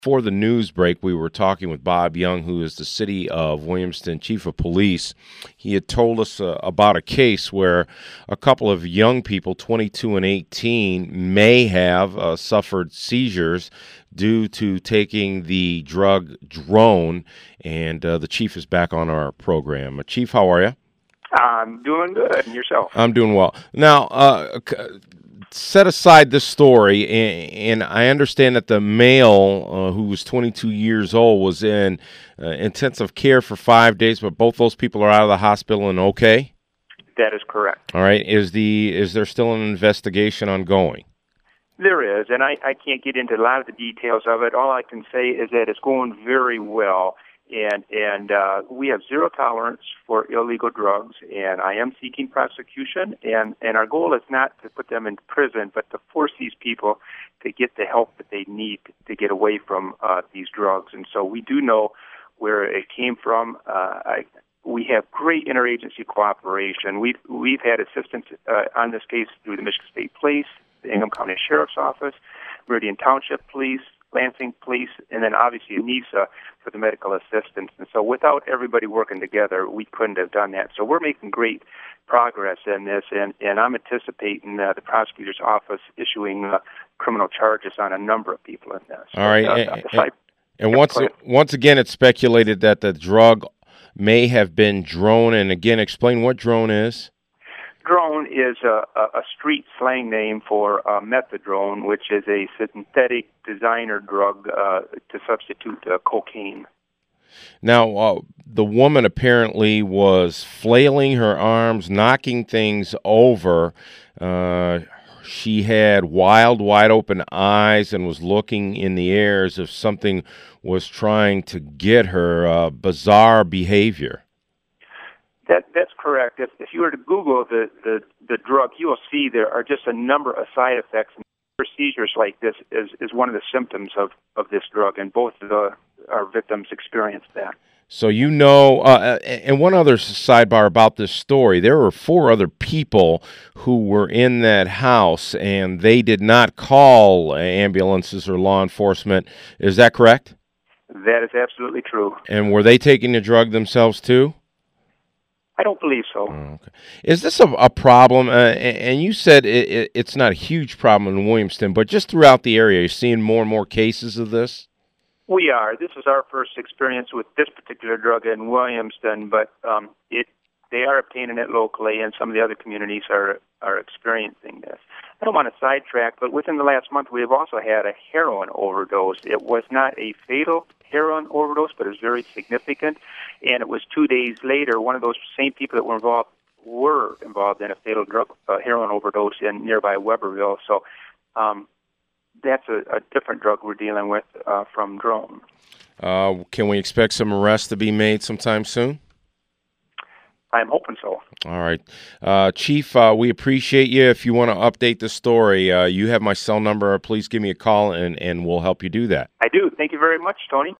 For the news break, we were talking with Bob Young, who is the City of Williamston Chief of Police. He had told us about a case where a couple of young people, 22 and 18, may have suffered seizures due to taking the drug drone, and the chief is back on our program. Chief, how are you? I'm doing good. And yourself? I'm doing well. Now, set aside this story, and I understand that the male who was 22 years old was in intensive care for 5 days, but both those people are out of the hospital and okay? That is correct. All right. Is there still an investigation ongoing? There is, and I can't get into a lot of the details of it. All I can say is that it's going very well, and we have zero tolerance for illegal drugs, and I am seeking prosecution, and our goal is not to put them in prison, but to force these people to get the help that they need to get away from these drugs. And so we do know where it came from. We have great interagency cooperation. We've had assistance on this case through the Michigan State Police, the Ingham County Sheriff's Office, Meridian Township Police, Lansing Police, and then obviously NISA for the medical assistance. And so without everybody working together, we couldn't have done that. So we're making great progress in this, and I'm anticipating the prosecutor's office issuing criminal charges on a number of people in this. All right. And once again, it's speculated that the drug may have been drone. And again, explain what drone is. Drone is a street slang name for methadone, which is a synthetic designer drug to substitute cocaine. Now, the woman apparently was flailing her arms, knocking things over. She had wide open eyes and was looking in the air as if something was trying to get her. Bizarre behavior. That's correct. If you were to Google the drug, you will see there are just a number of side effects. Seizures like this is one of the symptoms of this drug, and both of our victims experienced that. So and one other sidebar about this story, there were 4 other people who were in that house, and they did not call ambulances or law enforcement. Is that correct? That is absolutely true. And were they taking the drug themselves too? I don't believe so. Oh, okay. Is this a problem? And you said it's not a huge problem in Williamston, but just throughout the area, you're seeing more and more cases of this? We are. This is our first experience with this particular drug in Williamston, but they are obtaining it locally, and some of the other communities are experiencing this. I don't want to sidetrack, but within the last month, we have also had a heroin overdose. It was not a fatal heroin overdose, but it was very significant, and it was 2 days later, one of those same people that were involved in a fatal heroin overdose in nearby Weberville. So that's a different drug we're dealing with from drone. Can we expect some arrests to be made sometime soon? I'm hoping so. All right. Chief, we appreciate you. If you want to update the story, you have my cell number. Please give me a call, and we'll help you do that. I do. Thank you very much, Tony.